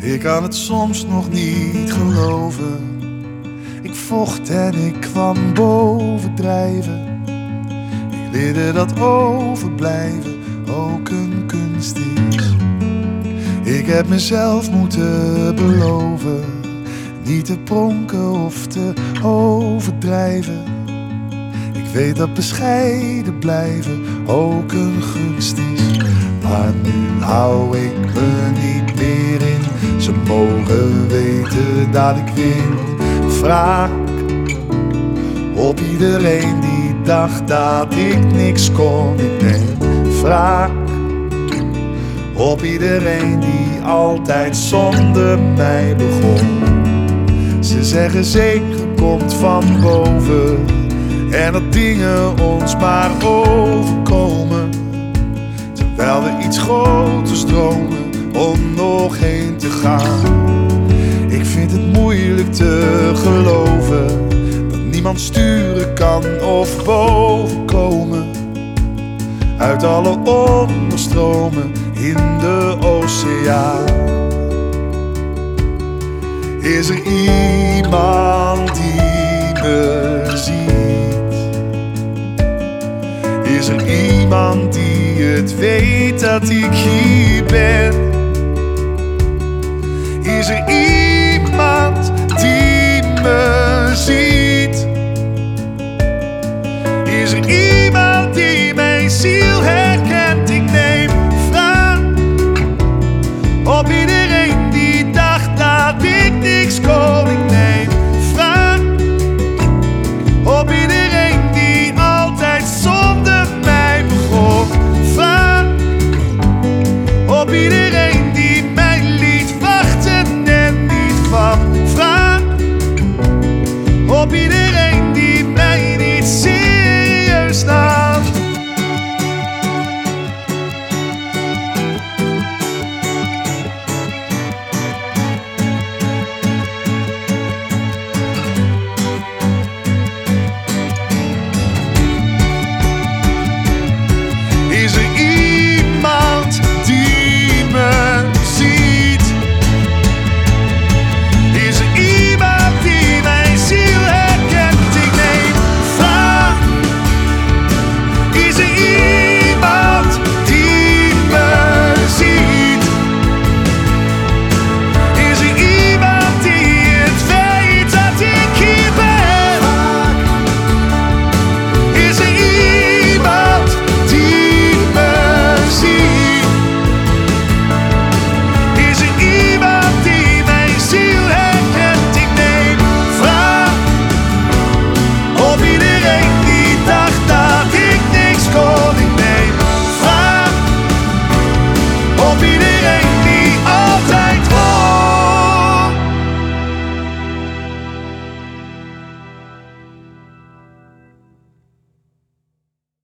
Ik kan het soms nog niet geloven. Ik vocht en ik kwam bovendrijven. Ik leerde dat overblijven ook een kunst is. Ik heb mezelf moeten beloven niet te pronken of te overdrijven. Ik weet dat bescheiden blijven ook een gunst is. Maar nu hou ik me niet meer in. Ze mogen weten dat ik win. Wraak op iedereen die dacht dat ik niks kon. Ik neem wraak op iedereen die altijd zonder mij begon. Ze zeggen zegen komt van boven en dat dingen ons maar overkomen, terwijl we iets groters dromen om nog heen te gaan. Ik vind het moeilijk te geloven dat niemand sturen kan of bovenkomen uit alle onderstromen in de oceaan. Is er iemand die me ziet? Is er iemand die het weet dat ik hier ben? Is er iemand die me ziet?